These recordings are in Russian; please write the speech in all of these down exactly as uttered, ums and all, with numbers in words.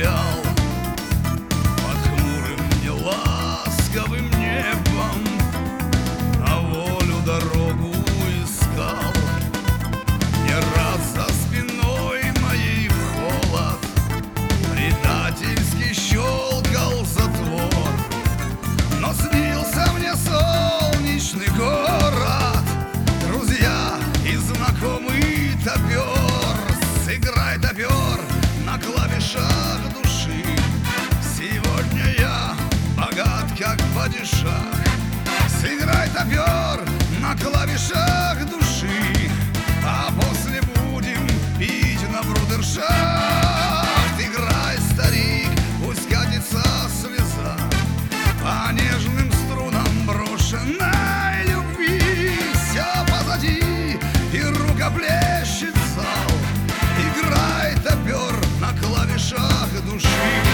стоял под хмурым неласковым небом, на волю дорогу искал. Не раз за спиной моей в холод предательски щелкал затвор, но снился мне солнечный город, друзья и знакомый топер. Сыграй, топер, на клавишах души. Сегодня я богат, как падишах. Сыграй, топер, на клавишах души, а после будем пить на брудершафт. Играй, старик, пусть катится слеза по нежным струнам брошенной любви. Все позади, и рукоплещет зал. Играй, топер, на клавишах души.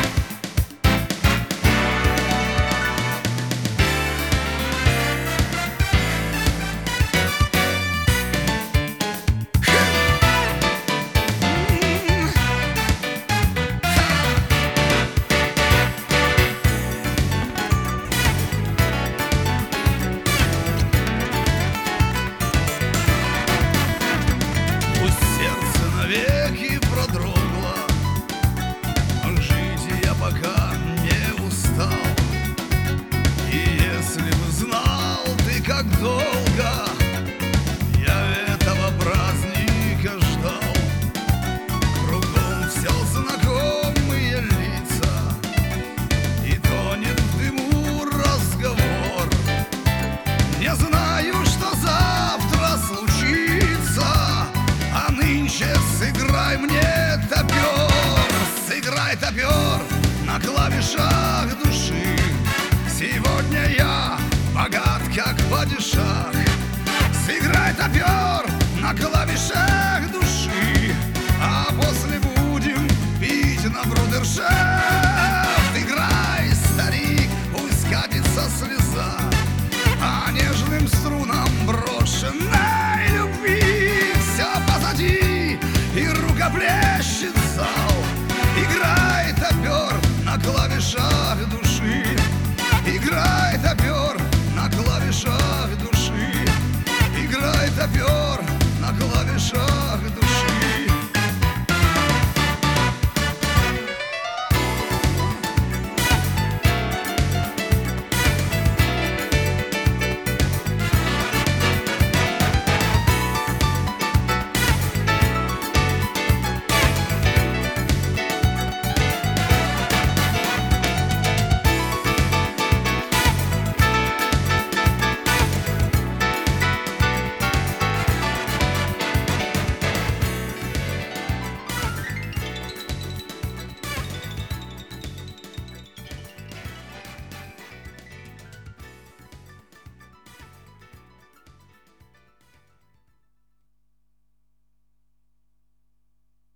Навеки продрогла, но жить я пока не устал. И если бы знал ты, как долго я этого праздника ждал. Кругом все знакомые лица, и тонет в дыму разговор. Не знаю, что завтра случится, а нынче сыграй мне, топер. Сыграй, топер, на клавишах души. Сегодня я богат, как падишах. Сыграй, топер, на клавишах души, а после будем пить на брудершафт.